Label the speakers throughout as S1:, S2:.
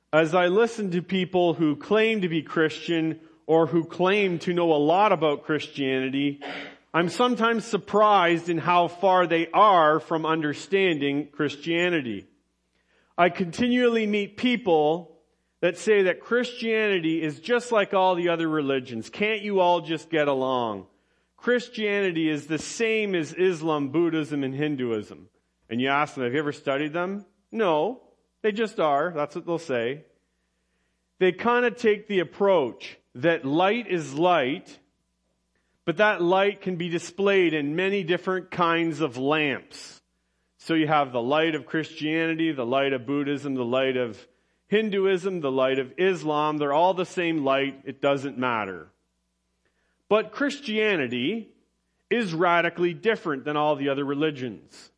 S1: As I listen to people who claim to be Christian or who claim to know a lot about Christianity, I'm sometimes surprised in how far they are from understanding Christianity. I continually meet people that say that Christianity is just like all the other religions. Can't you all just get along? Christianity is the same as Islam, Buddhism, and Hinduism. And you ask them, have you ever studied them? No, they just are. That's what they'll say. They kind of take the approach that light is light, but that light can be displayed in many different kinds of lamps. So you have the light of Christianity, the light of Buddhism, the light of Hinduism, the light of Islam. They're all the same light. It doesn't matter. But Christianity is radically different than all the other religions.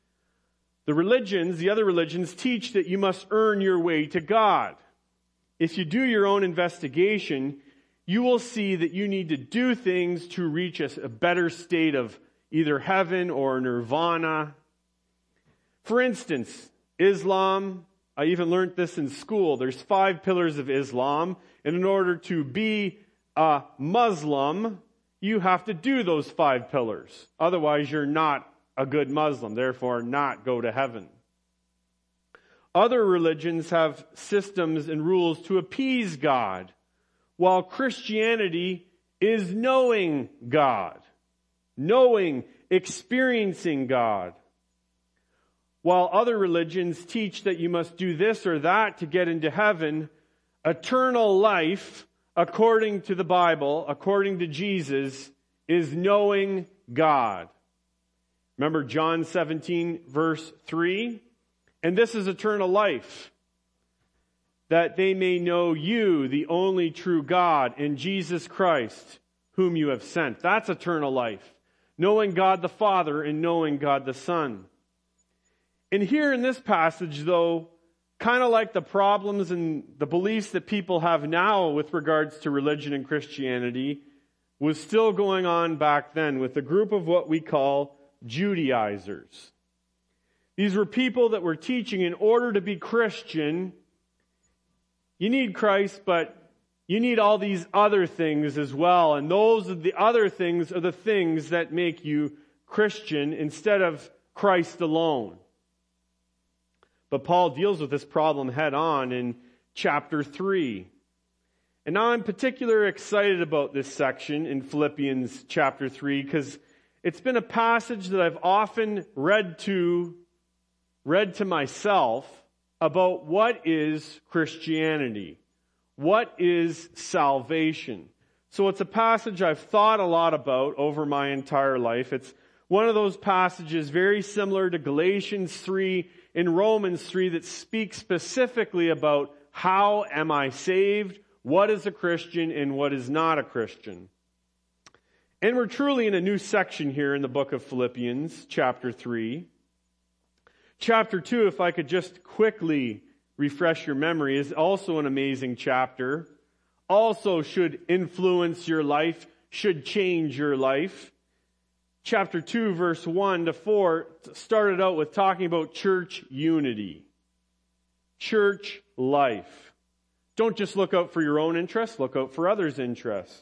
S1: The other religions teach that you must earn your way to God. If you do your own investigation, you will see that you need to do things to reach a better state of either heaven or nirvana. For instance, Islam, I even learned this in school. There's 5 pillars of Islam, and in order to be a Muslim, you have to do those 5 pillars. Otherwise, you're not a good Muslim, therefore not go to heaven. Other religions have systems and rules to appease God, while Christianity is knowing God, experiencing God. While other religions teach that you must do this or that to get into heaven, eternal life, according to the Bible, according to Jesus, is knowing God. Remember John 17, verse 3? And this is eternal life, that they may know you, the only true God, and Jesus Christ, whom you have sent. That's eternal life. Knowing God the Father and knowing God the Son. And here in this passage, though, kind of like the problems and the beliefs that people have now with regards to religion and Christianity, was still going on back then with a group of what we call Judaizers. These were people that were teaching in order to be Christian, you need Christ, but you need all these other things as well. And those are the other things are the things that make you Christian instead of Christ alone. But Paul deals with this problem head on in chapter 3. And now I'm particularly excited about this section in Philippians chapter 3 because it's been a passage that I've often read to myself about what is Christianity. What is salvation? So it's a passage I've thought a lot about over my entire life. It's one of those passages very similar to Galatians 3 and Romans 3 that speaks specifically about how am I saved, what is a Christian, and what is not a Christian. And we're truly in a new section here in the book of Philippians, chapter 3. Chapter 2, if I could just quickly refresh your memory, is also an amazing chapter. Also should influence your life, should change your life. Chapter 2, verse 1 to 4, started out with talking about church unity. Church life. Don't just look out for your own interests, look out for others' interests.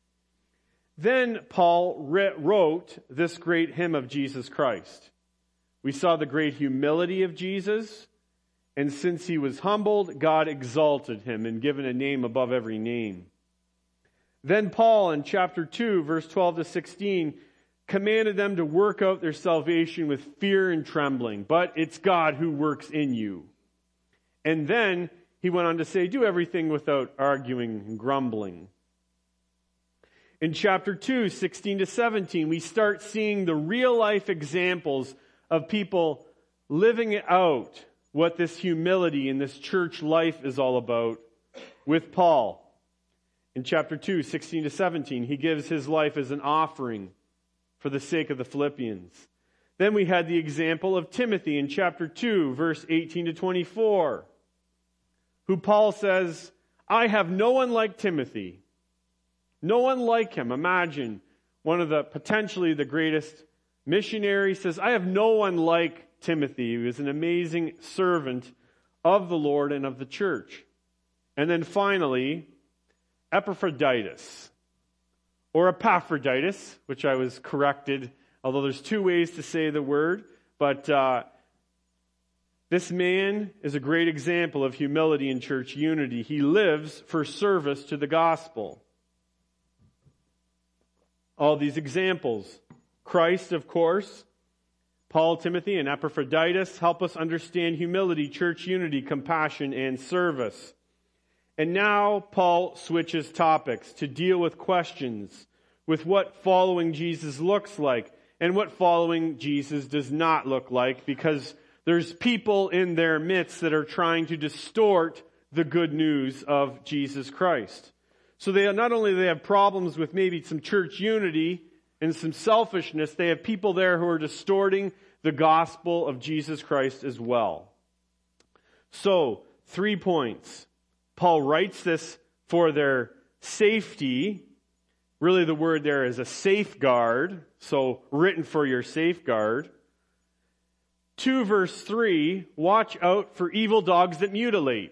S1: Then Paul wrote this great hymn of Jesus Christ. We saw the great humility of Jesus, and since he was humbled, God exalted him and given a name above every name. Then Paul in chapter 2, verse 12 to 16, commanded them to work out their salvation with fear and trembling, but it's God who works in you. And then he went on to say, do everything without arguing and grumbling. In chapter 2, 16 to 17, we start seeing the real life examples of people living out what this humility and this church life is all about with Paul. In chapter 2, 16 to 17, he gives his life as an offering for the sake of the Philippians. Then we had the example of Timothy in chapter 2, verse 18 to 24, who Paul says, I have no one like Timothy. No one like him. Imagine one of the potentially the greatest missionaries says, I have no one like Timothy. He was an amazing servant of the Lord and of the church. And then finally, Epaphroditus, or Epaphroditus, which I was corrected, although there's two ways to say the word, but this man is a great example of humility in church unity. He lives for service to the gospel. All these examples. Christ, of course, Paul, Timothy, and Epaphroditus help us understand humility, church unity, compassion, and service. And now Paul switches topics to deal with questions, with what following Jesus looks like and what following Jesus does not look like, because there's people in their midst that are trying to distort the good news of Jesus Christ. So they not only they have problems with maybe some church unity and some selfishness, they have people there who are distorting the gospel of Jesus Christ as well. So, 3 points. Paul writes this for their safety. Really the word there is a safeguard, so written for your safeguard. 2 verse 3, watch out for evil dogs that mutilate.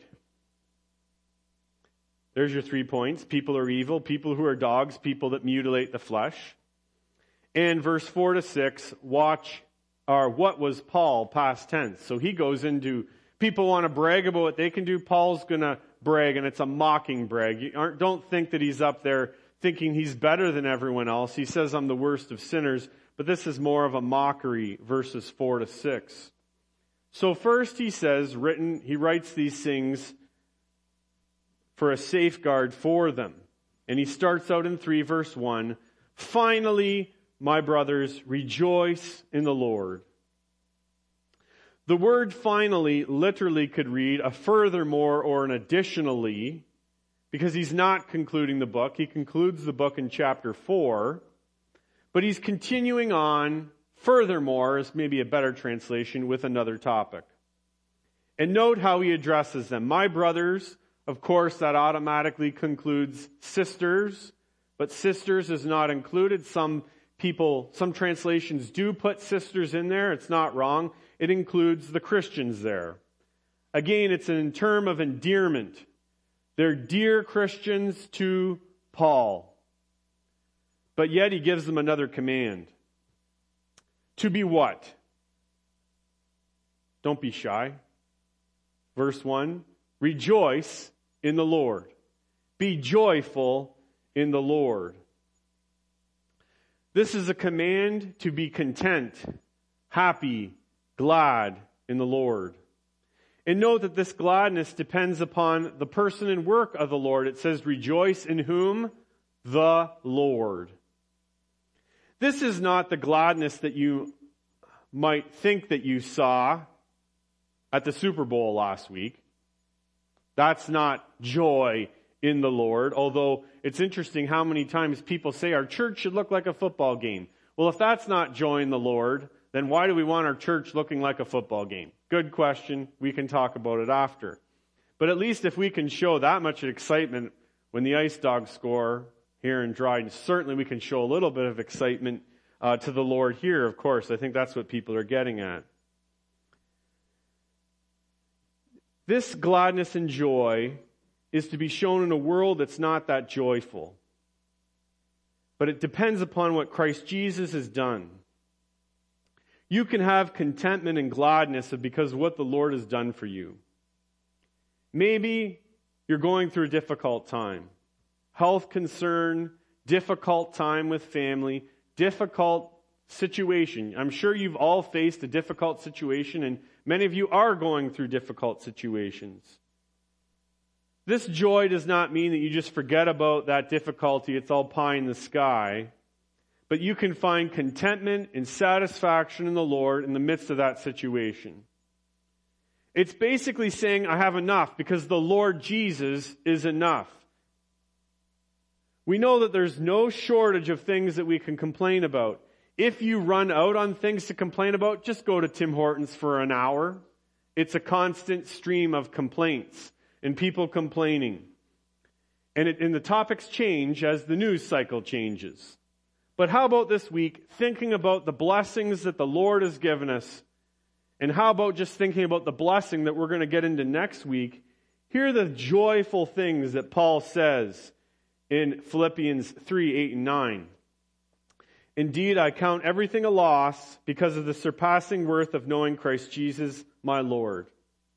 S1: There's your 3 points. People are evil, people who are dogs, people that mutilate the flesh. And verse 4 to 6, what was Paul, past tense. So he goes into, people want to brag about what they can do, Paul's going to brag, and it's a mocking brag. Don't think that he's up there thinking he's better than everyone else. He says, I'm the worst of sinners. But this is more of a mockery, verses 4 to 6. So first he says, he writes these things for a safeguard for them. And he starts out in 3 verse 1, finally, my brothers, rejoice in the Lord. The word finally literally could read a furthermore or an additionally, because he's not concluding the book. He concludes the book in chapter 4. But he's continuing on, furthermore, is maybe a better translation, with another topic. And note how he addresses them. My brothers, of course, that automatically concludes sisters, but sisters is not included. Some translations do put sisters in there. It's not wrong. It includes the Christians there. Again, it's a term of endearment. They're dear Christians to Paul. But yet he gives them another command. To be what? Don't be shy. Verse 1, rejoice in the Lord. Be joyful in the Lord. This is a command to be content, happy, glad in the Lord. And note that this gladness depends upon the person and work of the Lord. It says, rejoice in whom? The Lord. This is not the gladness that you might think that you saw at the Super Bowl last week. That's not joy in the Lord, although it's interesting how many times people say our church should look like a football game. Well, if that's not joy in the Lord, then why do we want our church looking like a football game? Good question. We can talk about it after. But at least if we can show that much excitement when the Ice Dogs score here in Dryden, certainly we can show a little bit of excitement to the Lord here, of course. I think that's what people are getting at. This gladness and joy is to be shown in a world that's not that joyful. But it depends upon what Christ Jesus has done. You can have contentment and gladness because of what the Lord has done for you. Maybe you're going through a difficult time. Health concern, difficult time with family, difficult situation. I'm sure you've all faced a difficult situation, and many of you are going through difficult situations. This joy does not mean that you just forget about that difficulty, it's all pie in the sky. But you can find contentment and satisfaction in the Lord in the midst of that situation. It's basically saying, I have enough because the Lord Jesus is enough. We know that there's no shortage of things that we can complain about. If you run out on things to complain about, just go to Tim Hortons for an hour. It's a constant stream of complaints and people complaining. And the topics change as the news cycle changes. But how about this week, thinking about the blessings that the Lord has given us? And how about just thinking about the blessing that we're going to get into next week? Hear the joyful things that Paul says in Philippians 3, 8, and 9. Indeed, I count everything a loss because of the surpassing worth of knowing Christ Jesus, my Lord.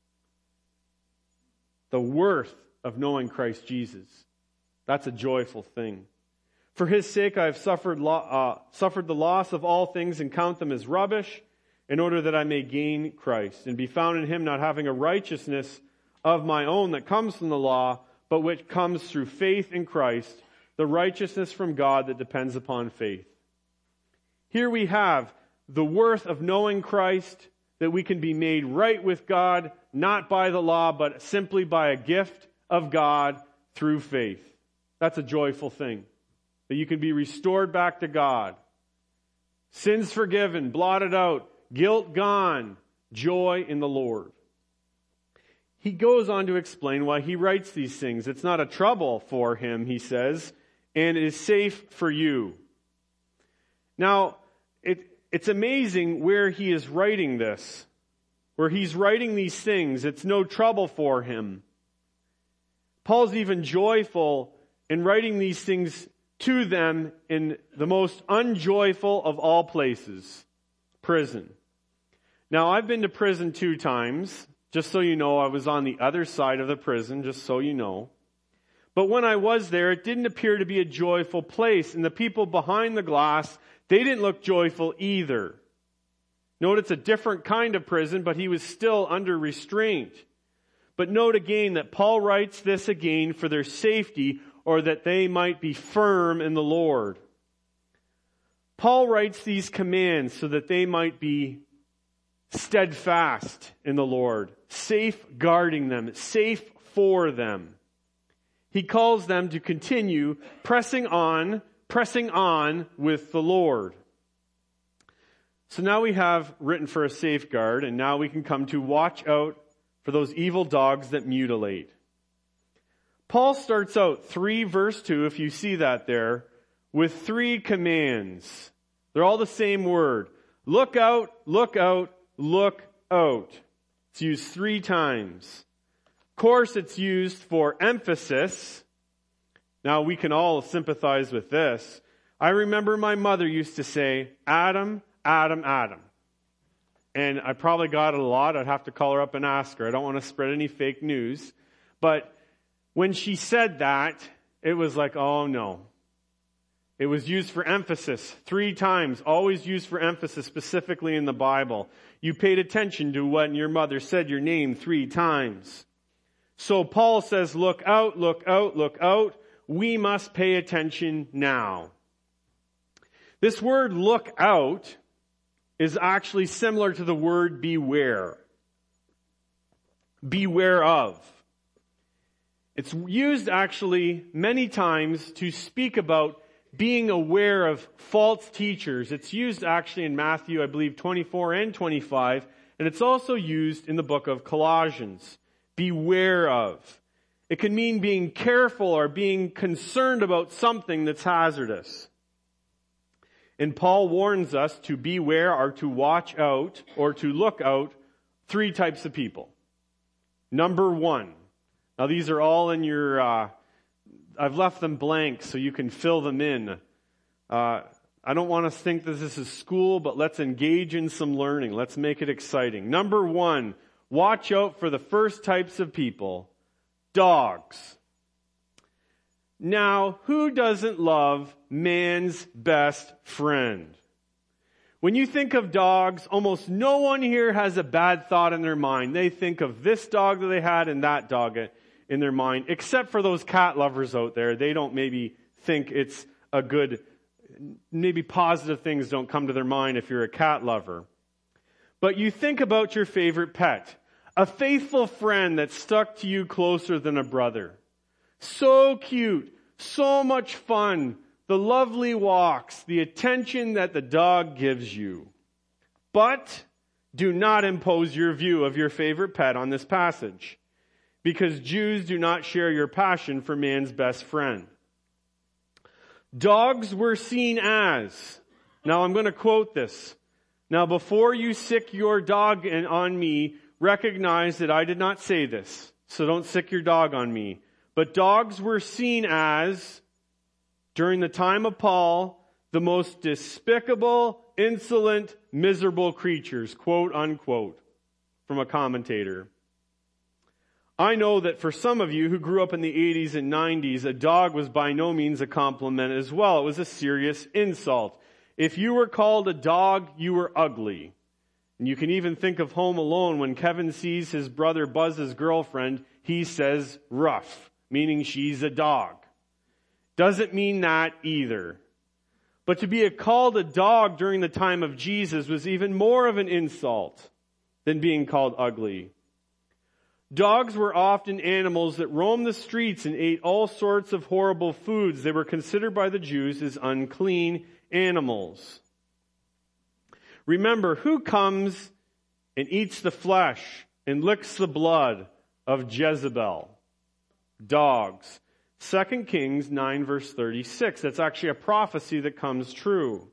S1: The worth of knowing Christ Jesus. That's a joyful thing. For his sake I have suffered the loss of all things and count them as rubbish, in order that I may gain Christ and be found in him, not having a righteousness of my own that comes from the law, but which comes through faith in Christ, the righteousness from God that depends upon faith. Here we have the worth of knowing Christ, that we can be made right with God, not by the law, but simply by a gift of God through faith. That's a joyful thing. That you can be restored back to God. Sins forgiven, blotted out, guilt gone, joy in the Lord. He goes on to explain why he writes these things. It's not a trouble for him, he says, and it is safe for you. Now, it's amazing where he is writing this. Where he's writing these things, it's no trouble for him. Paul's even joyful in writing these things to them in the most unjoyful of all places, prison. Now, I've been to prison 2 times. Just so you know, I was on the other side of the prison, just so you know. But when I was there, it didn't appear to be a joyful place. And the people behind the glass, they didn't look joyful either. Note it's a different kind of prison, but he was still under restraint. But note again that Paul writes this again for their safety, or that they might be firm in the Lord. Paul writes these commands so that they might be steadfast in the Lord, safeguarding them, safe for them. He calls them to continue pressing on with the Lord. So now we have written for a safeguard, and now we can come to watch out for those evil dogs that mutilate. Paul starts out 3 verse 2, if you see that there, with 3 commands. They're all the same word. Look out, look out, look out. It's used 3 times. Of course, it's used for emphasis. Now, we can all sympathize with this. I remember my mother used to say, Adam, Adam, Adam. And I probably got it a lot. I'd have to call her up and ask her. I don't want to spread any fake news. But when she said that, it was like, oh no. It was used for emphasis 3 times, always used for emphasis specifically in the Bible. You paid attention to when your mother said your name 3 times. So Paul says, look out, look out, look out. We must pay attention now. This word look out is actually similar to the word beware. Beware of. It's used actually many times to speak about being aware of false teachers. It's used actually in Matthew, I believe, 24 and 25, and it's also used in the book of Colossians. Beware of. It can mean being careful or being concerned about something that's hazardous. And Paul warns us to beware or to watch out or to look out 3 types of people. Number 1. Now these are all in your, I've left them blank so you can fill them in. I don't want us to think that this is school, but let's engage in some learning. Let's make it exciting. Number 1, watch out for the first types of people. Dogs. Now, who doesn't love man's best friend? When you think of dogs, almost no one here has a bad thought in their mind. They think of this dog that they had and that dog in their mind, except for those cat lovers out there. They don't maybe think it's a good, maybe positive things don't come to their mind if you're a cat lover. But you think about your favorite pet, a faithful friend that stuck to you closer than a brother. So cute, so much fun, the lovely walks, the attention that the dog gives you. But do not impose your view of your favorite pet on this passage, because Jews do not share your passion for man's best friend. Dogs were seen as, now I'm going to quote this, now before you sick your dog on me, recognize that I did not say this. so don't sick your dog on me. But dogs were seen as, during the time of Paul, the most despicable, insolent, miserable creatures, quote unquote, from a commentator. I know that for some of you who grew up in the 80s and 90s, a dog was by no means a compliment as well. It was a serious insult. If you were called a dog, you were ugly. And you can even think of Home Alone when Kevin sees his brother Buzz's girlfriend, he says rough, meaning she's a dog. Doesn't mean that either. But to be called a dog during the time of Jesus was even more of an insult than being called ugly. Dogs were often animals that roamed the streets and ate all sorts of horrible foods. They were considered by the Jews as unclean animals. Remember, who comes and eats the flesh and licks the blood of Jezebel? Dogs. 2 Kings 9 verse 36. That's actually a prophecy that comes true.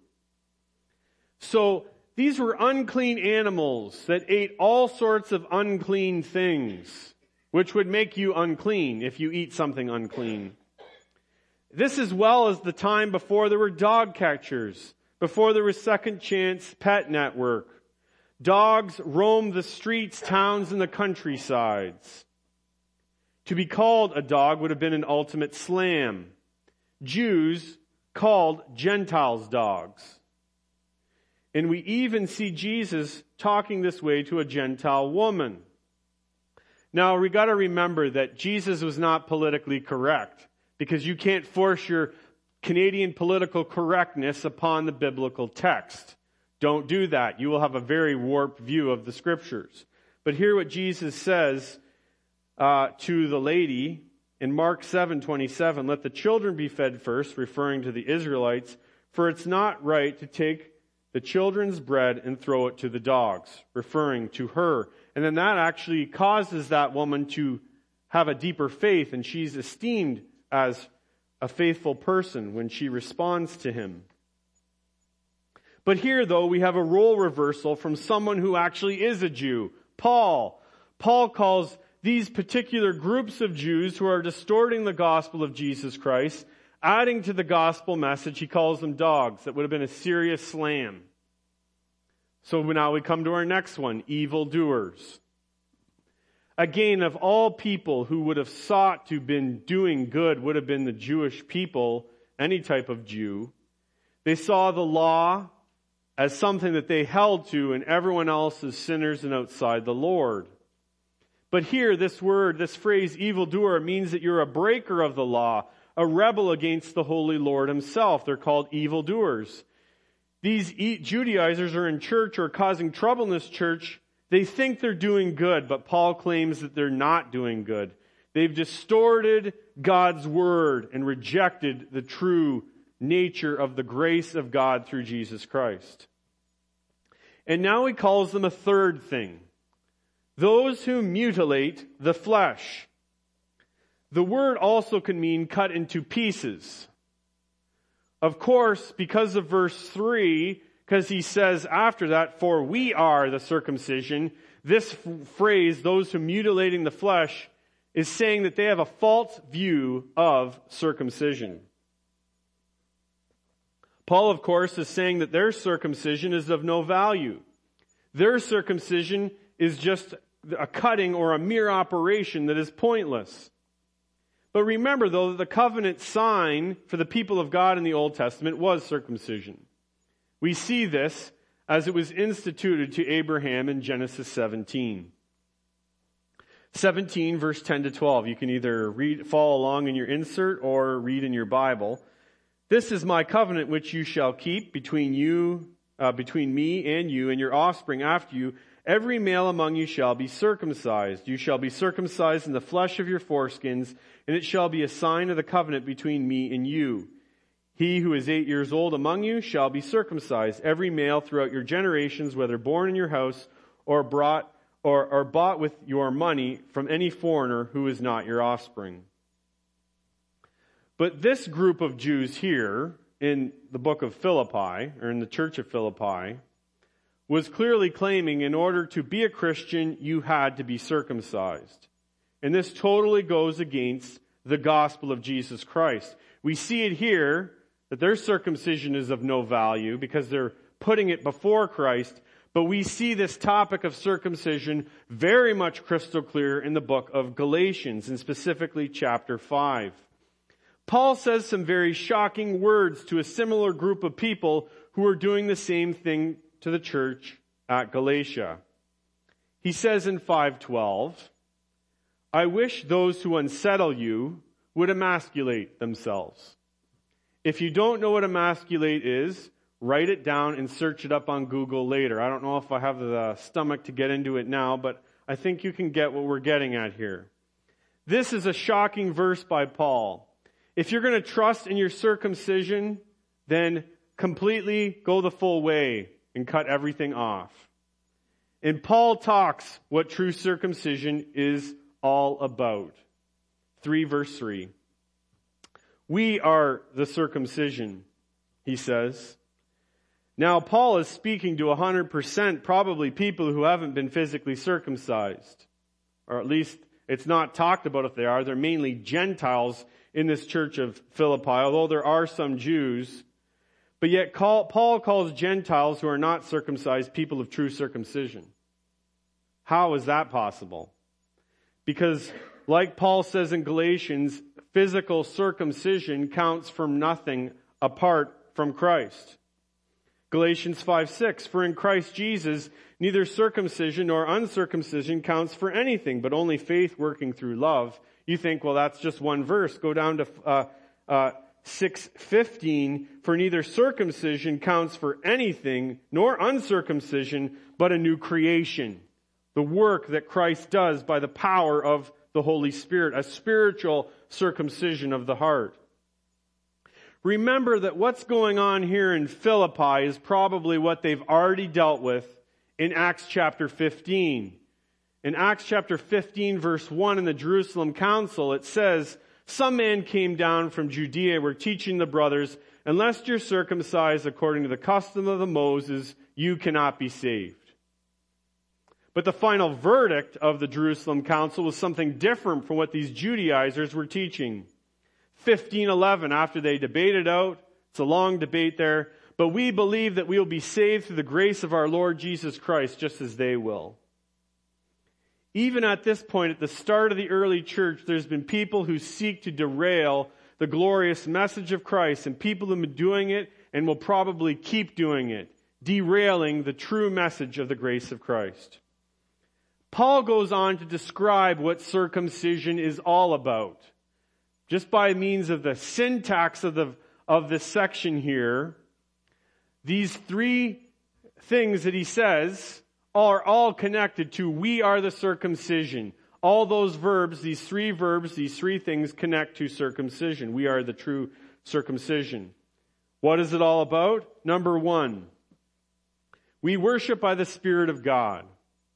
S1: So, these were unclean animals that ate all sorts of unclean things, which would make you unclean if you eat something unclean. This as well as the time before there were dog catchers, before there was Second Chance Pet Network. Dogs roamed the streets, towns, and the countrysides. To be called a dog would have been an ultimate slam. Jews called Gentiles dogs. And we even see Jesus talking this way to a Gentile woman. Now, we got to remember that Jesus was not politically correct, because you can't force your Canadian political correctness upon the biblical text. Don't do that. You will have a very warped view of the Scriptures. But hear what Jesus says to the lady in Mark 7:27. Let the children be fed first, referring to the Israelites, for it's not right to take the children's bread and throw it to the dogs, referring to her. And then that actually causes that woman to have a deeper faith, and she's esteemed as a faithful person when she responds to him. But here, though, we have a role reversal from someone who actually is a Jew, Paul. Paul calls these particular groups of Jews who are distorting the gospel of Jesus Christ, adding to the gospel message, he calls them dogs. That would have been a serious slam. So now we come to our next one, evildoers. Again, of all people who would have sought to have been doing good would have been the Jewish people, any type of Jew. They saw the law as something that they held to, and everyone else as sinners and outside the Lord. But here, this word, this phrase, evildoer, means that you're a breaker of the law, a rebel against the Holy Lord himself. They're called evildoers. These Judaizers are in church or causing trouble in this church. They think they're doing good, but Paul claims that they're not doing good. They've distorted God's word and rejected the true nature of the grace of God through Jesus Christ. And now he calls them a third thing. Those who mutilate the flesh. The word also can mean cut into pieces. Of course, because of verse 3, because he says after that, for we are the circumcision, this phrase, those who mutilating the flesh, is saying that they have a false view of circumcision. Paul, of course, is saying that their circumcision is of no value. Their circumcision is just a cutting or a mere operation that is pointless. But remember, though, that the covenant sign for the people of God in the Old Testament was circumcision. We see this as it was instituted to Abraham in Genesis 17. 17, verse 10 to 12. You can either follow along in your insert or read in your Bible. This is my covenant which you shall keep between me and you and your offspring after you. Every male among you shall be circumcised. You shall be circumcised in the flesh of your foreskins, and it shall be a sign of the covenant between me and you. He who is 8 years old among you shall be circumcised, every male throughout your generations, whether born in your house or bought with your money from any foreigner who is not your offspring. But this group of Jews here in the book of Philippi, or in the church of Philippi, was clearly claiming in order to be a Christian, you had to be circumcised. And this totally goes against the gospel of Jesus Christ. We see it here that their circumcision is of no value because they're putting it before Christ. But we see this topic of circumcision very much crystal clear in the book of Galatians, and specifically chapter 5. Paul says some very shocking words to a similar group of people who are doing the same thing to the church at Galatia. He says in 5:12, I wish those who unsettle you would emasculate themselves. If you don't know what emasculate is, write it down and search it up on Google later. I don't know if I have the stomach to get into it now, but I think you can get what we're getting at here. This is a shocking verse by Paul. If you're going to trust in your circumcision, then completely go the full way and cut everything off. And Paul talks what true circumcision is all about. 3 verse 3. We are the circumcision, he says. Now, Paul is speaking to 100% probably people who haven't been physically circumcised. Or at least it's not talked about if they are. They're mainly Gentiles in this church of Philippi, although there are some Jews. But yet Paul calls Gentiles who are not circumcised people of true circumcision. How is that possible? Because, like Paul says in Galatians, physical circumcision counts for nothing apart from Christ. Galatians 5:6, for in Christ Jesus, neither circumcision nor uncircumcision counts for anything, but only faith working through love. You think, well, that's just one verse. Go down to 6:15, for neither circumcision counts for anything, nor uncircumcision, but a new creation. The work that Christ does by the power of the Holy Spirit, a spiritual circumcision of the heart. Remember that what's going on here in Philippi is probably what they've already dealt with in Acts chapter 15. In Acts chapter 15, verse 1 in the Jerusalem Council, it says, some man came down from Judea, were teaching the brothers, unless you're circumcised according to the custom of the Moses, you cannot be saved. But the final verdict of the Jerusalem Council was something different from what these Judaizers were teaching. 15:11, after they debated out, it's a long debate there, but we believe that we will be saved through the grace of our Lord Jesus Christ, just as they will. Even at this point, at the start of the early church, there's been people who seek to derail the glorious message of Christ, and people have been doing it and will probably keep doing it, derailing the true message of the grace of Christ. Paul goes on to describe what circumcision is all about. Just by means of the syntax of this section here, these 3 things that he says are all connected to we are the circumcision. All those verbs, these 3 verbs, these 3 things connect to circumcision. We are the true circumcision. What is it all about? Number 1, we worship by the Spirit of God.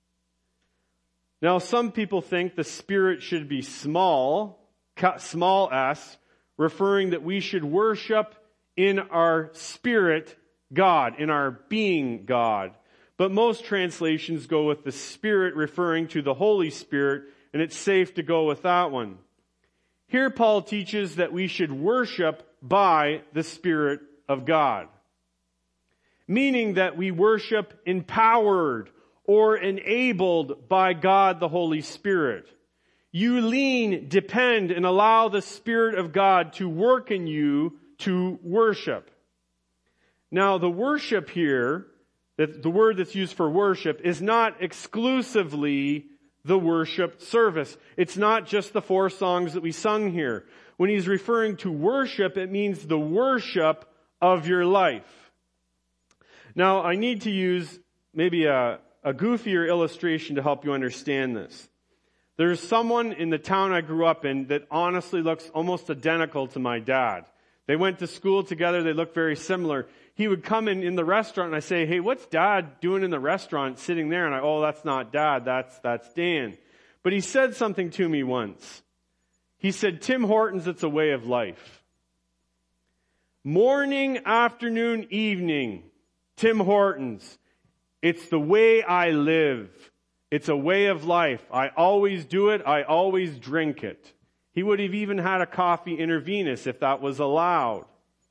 S1: Now, some people think the Spirit should be small s, referring that we should worship in our spirit God, in our being God. But most translations go with the Spirit referring to the Holy Spirit, and it's safe to go with that one. Here Paul teaches that we should worship by the Spirit of God, meaning that we worship empowered or enabled by God the Holy Spirit. You lean, depend, and allow the Spirit of God to work in you to worship. Now, the worship here, the word that's used for worship, is not exclusively the worship service. It's not just the 4 songs that we sung here. When he's referring to worship, it means the worship of your life. Now, I need to use maybe a goofier illustration to help you understand this. There's someone in the town I grew up in that honestly looks almost identical to my dad. They went to school together. They look very similar. He would come in the restaurant and I say, hey, what's Dad doing in the restaurant sitting there? And that's not Dad. That's Dan. But he said something to me once. He said, Tim Hortons, it's a way of life. Morning, afternoon, evening, Tim Hortons. It's the way I live. It's a way of life. I always do it. I always drink it. He would have even had a coffee intravenous if that was allowed.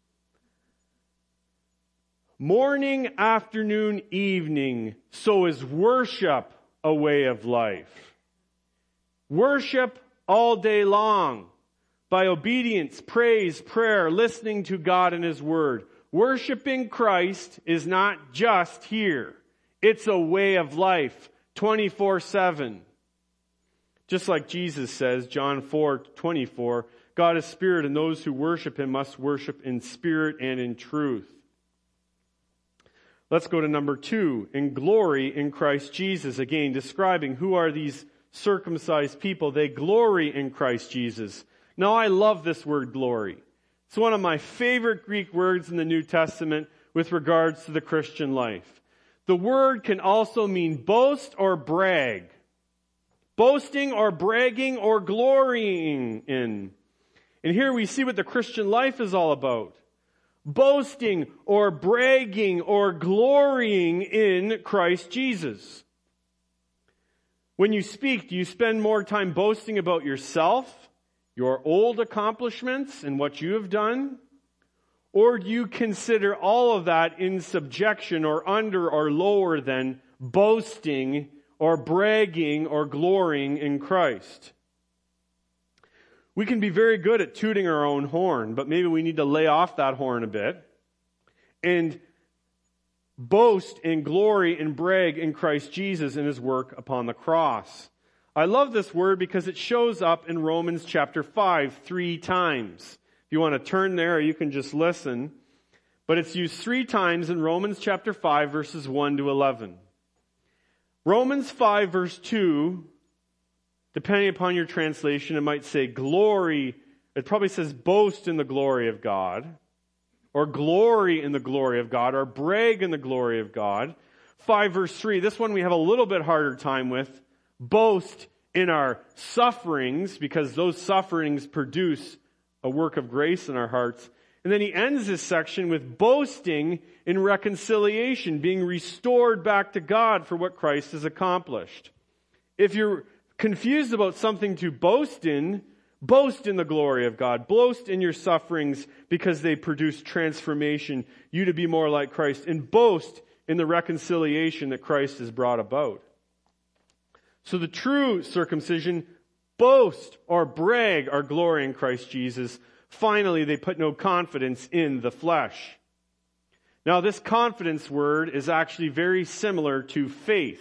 S1: Morning, afternoon, evening, so is worship a way of life. Worship all day long by obedience, praise, prayer, listening to God and His Word. Worshiping Christ is not just here. It's a way of life, 24/7. Just like Jesus says, John 4:24, God is spirit, and those who worship Him must worship in spirit and in truth. Let's go to number 2, in glory in Christ Jesus. Again, describing who are these circumcised people. They glory in Christ Jesus. Now, I love this word glory. It's one of my favorite Greek words in the New Testament with regards to the Christian life. The word can also mean boast or brag. Boasting or bragging or glorying in. And here we see what the Christian life is all about. Boasting or bragging or glorying in Christ Jesus. When you speak, do you spend more time boasting about yourself, your old accomplishments, and what you have done? Or do you consider all of that in subjection or under or lower than boasting or bragging or glorying in Christ? We can be very good at tooting our own horn, but maybe we need to lay off that horn a bit and boast and glory and brag in Christ Jesus and His work upon the cross. I love this word because it shows up in Romans chapter 5 3 times. If you want to turn there, you can just listen. But it's used 3 times in Romans chapter 5 verses 1 to 11. Romans 5 verse 2, depending upon your translation, it might say glory. It probably says boast in the glory of God, or glory in the glory of God, or brag in the glory of God. 5 verse 3, this one we have a little bit harder time with. Boast in our sufferings, because those sufferings produce a work of grace in our hearts. And then he ends this section with boasting in reconciliation, being restored back to God for what Christ has accomplished. If you're confused about something to boast in the glory of God. Boast in your sufferings because they produce transformation, you to be more like Christ. And boast in the reconciliation that Christ has brought about. So the true circumcision boast or brag or glory in Christ Jesus. Finally, they put no confidence in the flesh. Now, this confidence word is actually very similar to faith.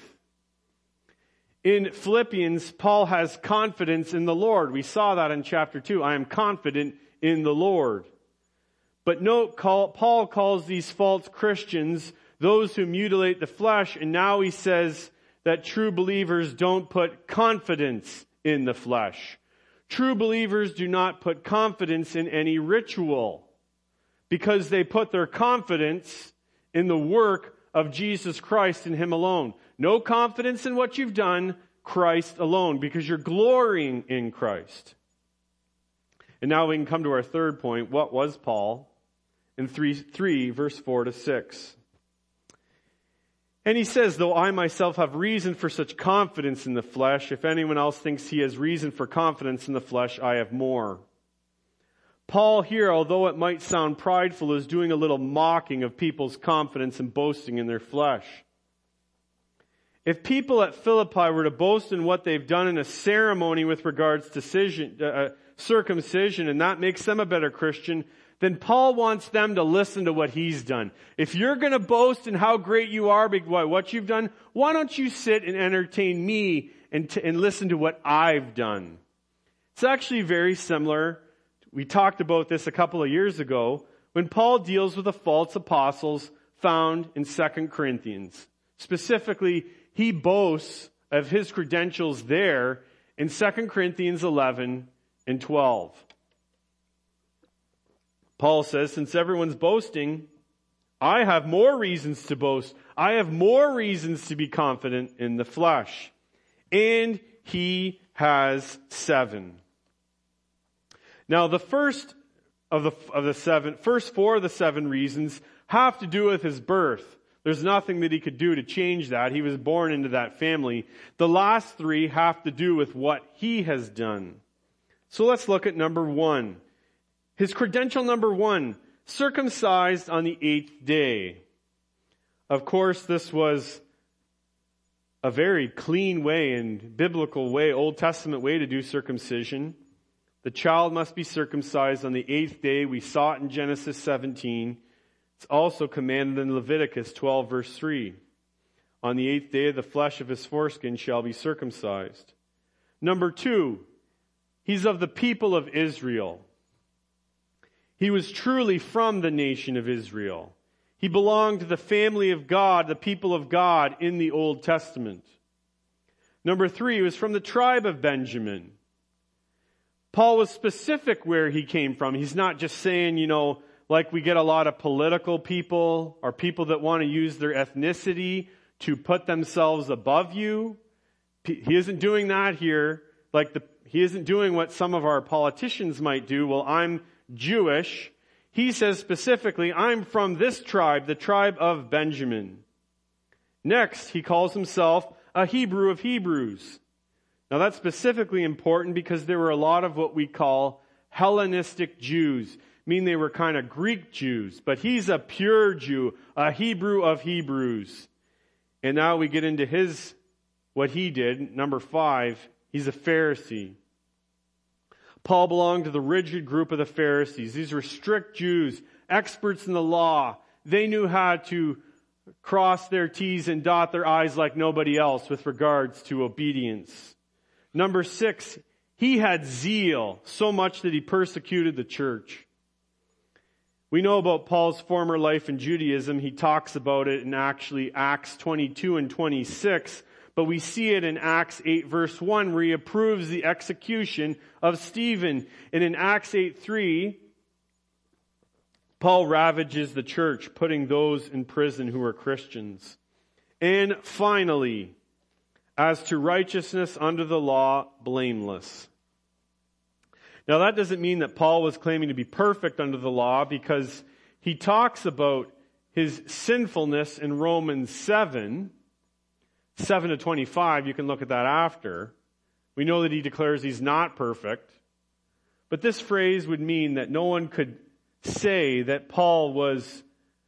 S1: In Philippians, Paul has confidence in the Lord. We saw that in chapter 2. I am confident in the Lord. But note, Paul calls these false Christians those who mutilate the flesh, and now he says that true believers don't put confidence in the flesh. True believers do not put confidence in any ritual because they put their confidence in the work of Jesus Christ and Him alone. No confidence in what you've done, Christ alone, because you're glorying in Christ. And now we can come to our third point. What was Paul? In 3 verse 4 to 6. And he says, though I myself have reason for such confidence in the flesh, if anyone else thinks he has reason for confidence in the flesh, I have more. Paul here, although it might sound prideful, is doing a little mocking of people's confidence and boasting in their flesh. If people at Philippi were to boast in what they've done in a ceremony with regards to circumcision, and that makes them a better Christian, then Paul wants them to listen to what he's done. If you're going to boast in how great you are by what you've done, why don't you sit and entertain me and listen to what I've done? It's actually very similar. We talked about this a couple of years ago when Paul deals with the false apostles found in 2 Corinthians. Specifically, he boasts of his credentials there in 2 Corinthians 11 and 12. Paul says, since everyone's boasting, I have more reasons to boast. I have more reasons to be confident in the flesh. And he has 7. Now, the first of the 7, first 4 of the 7 reasons have to do with his birth. There's nothing that he could do to change that. He was born into that family. The last three have to do with what he has done. So let's look at number 1. His credential number 1, circumcised on the 8th day. Of course, this was a very clean way and biblical way, Old Testament way to do circumcision. The child must be circumcised on the 8th day. We saw it in Genesis 17. It's also commanded in Leviticus 12, verse 3. On the 8th day, the flesh of his foreskin shall be circumcised. Number 2, he's of the people of Israel. He was truly from the nation of Israel. He belonged to the family of God, the people of God in the Old Testament. Number 3, he was from the tribe of Benjamin. Paul was specific where he came from. He's not just saying, like we get a lot of political people or people that want to use their ethnicity to put themselves above you. He isn't doing that here. He isn't doing what some of our politicians might do. Well, I'm Jewish. He says specifically, I'm from this tribe, the tribe of Benjamin. Next, he calls himself a Hebrew of Hebrews. Now that's specifically important because there were a lot of what we call Hellenistic Jews. Mean they were kind of Greek Jews, but he's a pure Jew, a Hebrew of Hebrews. And now we get into what he did. Number 5, he's a Pharisee. Paul belonged to the rigid group of the Pharisees. These were strict Jews, experts in the law. They knew how to cross their T's and dot their I's like nobody else with regards to obedience. Number 6, he had zeal, so much that he persecuted the church. We know about Paul's former life in Judaism. He talks about it in actually Acts 22 and 26, but we see it in Acts 8 verse 1 where he approves the execution of Stephen. And in Acts 8:3, Paul ravages the church, putting those in prison who are Christians. And finally, as to righteousness under the law, blameless. Now that doesn't mean that Paul was claiming to be perfect under the law, because he talks about his sinfulness in Romans 7 to 25. You can look at that after. We know that he declares he's not perfect. But this phrase would mean that no one could say that Paul was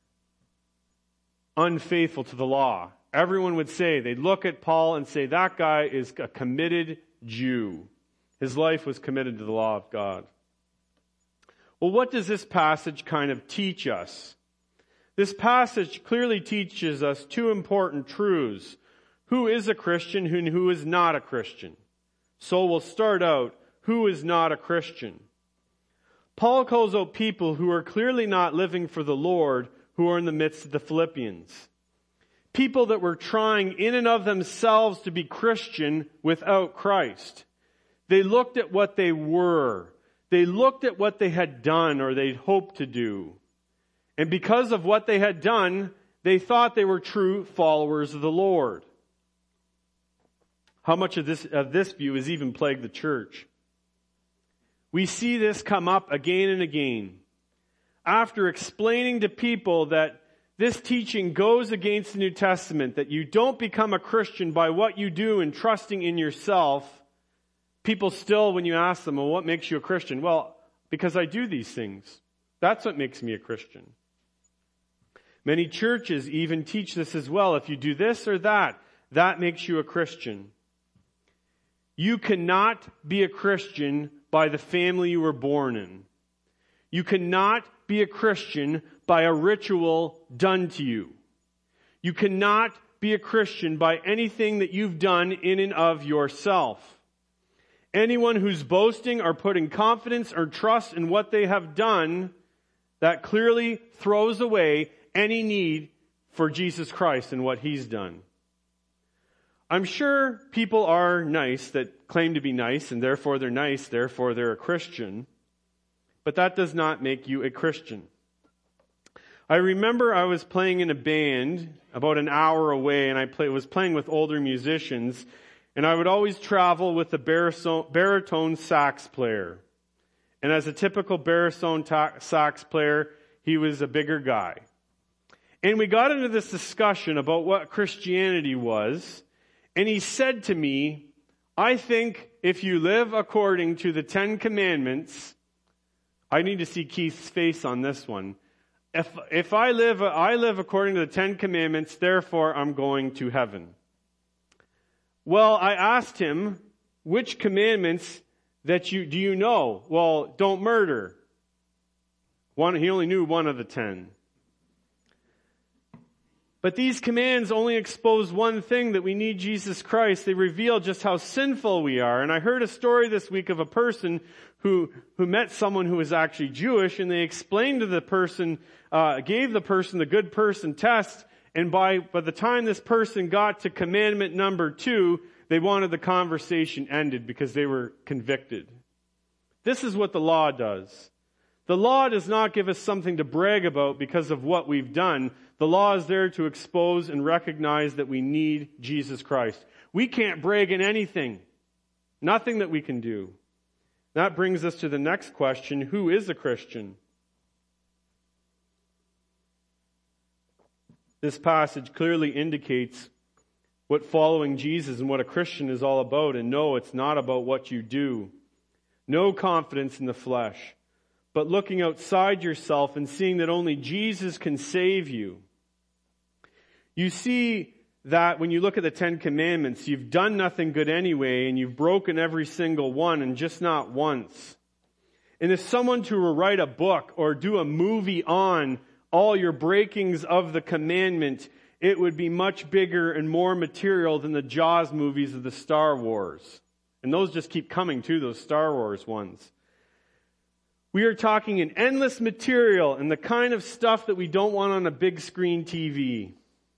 S1: unfaithful to the law. Everyone would say, they'd look at Paul and say, that guy is a committed Jew. His life was committed to the law of God. Well, what does this passage kind of teach us? This passage clearly teaches us two important truths. Who is a Christian and who is not a Christian? So we'll start out, who is not a Christian? Paul calls out people who are clearly not living for the Lord, who are in the midst of the Philippians. People that were trying in and of themselves to be Christian without Christ. They looked at what they were. They looked at what they had done or they'd hoped to do. And because of what they had done, they thought they were true followers of the Lord. How much of this view has even plagued the church? We see this come up again and again. After explaining to people that this teaching goes against the New Testament, that you don't become a Christian by what you do and trusting in yourself, people still, when you ask them, well, what makes you a Christian? Well, because I do these things. That's what makes me a Christian. Many churches even teach this as well. If you do this or that, that makes you a Christian. You cannot be a Christian by the family you were born in. You cannot be a Christian by a ritual done to you. You cannot be a Christian by anything that you've done in and of yourself. Anyone who's boasting or putting confidence or trust in what they have done, that clearly throws away any need for Jesus Christ and what He's done. I'm sure people are nice that claim to be nice, and therefore they're nice, therefore they're a Christian. But that does not make you a Christian. I remember I was playing in a band about an hour away, and I was playing with older musicians, and I would always travel with a baritone sax player. And as a typical baritone sax player, he was a bigger guy. And we got into this discussion about what Christianity was. And he said to me, I think if you live according to the 10 Commandments, I need to see Keith's face on this one. If I live according to the 10 Commandments, therefore I'm going to heaven. Well, I asked him, which commandments do you know? Well, don't murder. He only knew one of the 10. But these commands only expose one thing, that we need Jesus Christ. They reveal just how sinful we are. And I heard a story this week of a person who met someone who was actually Jewish, and they explained to the person, gave the person the good person test, and by the time this person got to commandment number 2, they wanted the conversation ended because they were convicted. This is what the law does. The law does not give us something to brag about because of what we've done. The law is there to expose and recognize that we need Jesus Christ. We can't brag in anything. Nothing that we can do. That brings us to the next question. Who is a Christian? This passage clearly indicates what following Jesus and what a Christian is all about. And no, it's not about what you do. No confidence in the flesh, but looking outside yourself and seeing that only Jesus can save you. You see that when you look at the 10 Commandments, you've done nothing good anyway, and you've broken every single one, and just not once. And if someone to write a book or do a movie on all your breakings of the commandment, it would be much bigger and more material than the Jaws movies of the Star Wars. And those just keep coming too, those Star Wars ones. We are talking an endless material and the kind of stuff that we don't want on a big screen TV.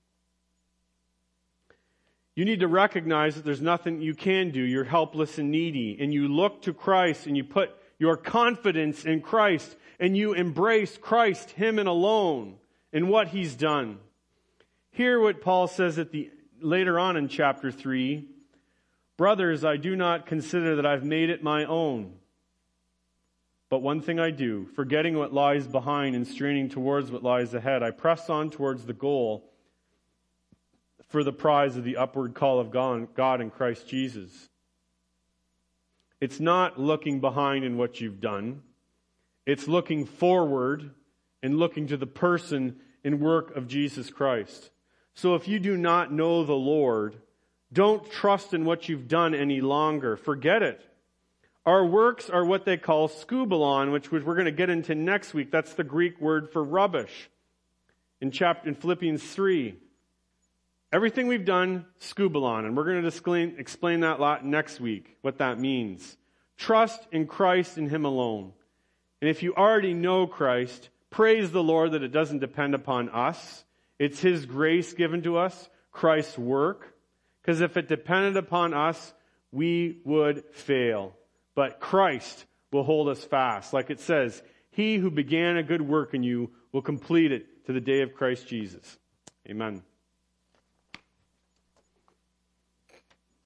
S1: You need to recognize that there's nothing you can do. You're helpless and needy. And you look to Christ and you put your confidence in Christ and you embrace Christ, Him and alone, and what He's done. Hear what Paul says later on in chapter 3. Brothers, I do not consider that I've made it my own. But one thing I do, forgetting what lies behind and straining towards what lies ahead, I press on towards the goal for the prize of the upward call of God in Christ Jesus. It's not looking behind in what you've done. It's looking forward and looking to the person and work of Jesus Christ. So if you do not know the Lord, don't trust in what you've done any longer. Forget it. Our works are what they call skubalon, which we're going to get into next week. That's the Greek word for rubbish in Philippians 3. Everything we've done, skubalon. And we're going to explain that a lot next week, what that means. Trust in Christ and Him alone. And if you already know Christ, praise the Lord that it doesn't depend upon us. It's His grace given to us, Christ's work. Because if it depended upon us, we would fail. But Christ will hold us fast. Like it says, He who began a good work in you will complete it to the day of Christ Jesus. Amen.